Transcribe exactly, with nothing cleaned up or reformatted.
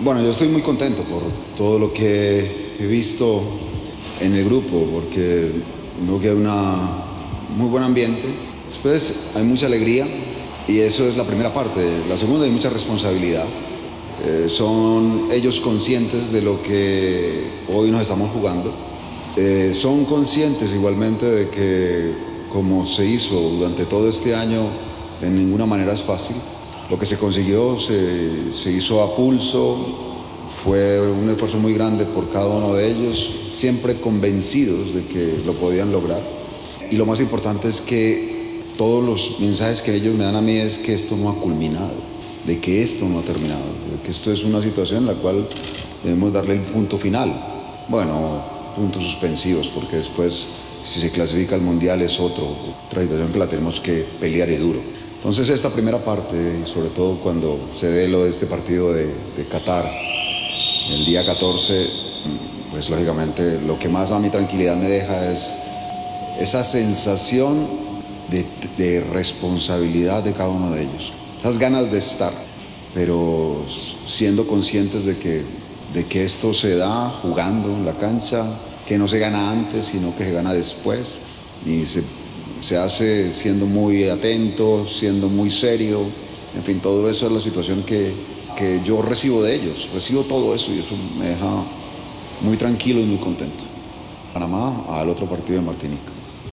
Bueno, yo estoy muy contento por todo lo que he visto en el grupo, porque veo que hay una muy buen ambiente. Después hay mucha alegría y eso es la primera parte. La segunda, hay mucha responsabilidad. Eh, son ellos conscientes de lo que hoy nos estamos jugando. Eh, son conscientes igualmente de que, como se hizo durante todo este año, de ninguna manera es fácil. Lo que se consiguió se, se hizo a pulso, fue un esfuerzo muy grande por cada uno de ellos, siempre convencidos de que lo podían lograr. Y lo más importante es que todos los mensajes que ellos me dan a mí es que esto no ha culminado, de que esto no ha terminado, de que esto es una situación en la cual debemos darle el punto final. Bueno, puntos suspensivos, porque después, si se clasifica al Mundial, es otro, otra situación que la tenemos que pelear y duro. Entonces, esta primera parte, y sobre todo cuando se dé lo de este partido de, de Qatar, el día catorce, pues lógicamente lo que más a mi tranquilidad me deja es esa sensación de, de responsabilidad de cada uno de ellos, esas ganas de estar, pero siendo conscientes de que, de que esto se da jugando en la cancha, que no se gana antes, sino que se gana después, y se, se hace siendo muy atento, siendo muy serio. En fin, todo eso es la situación que, que yo recibo de ellos, recibo todo eso y eso me deja muy tranquilo y muy contento. Panamá al otro partido de Martinica.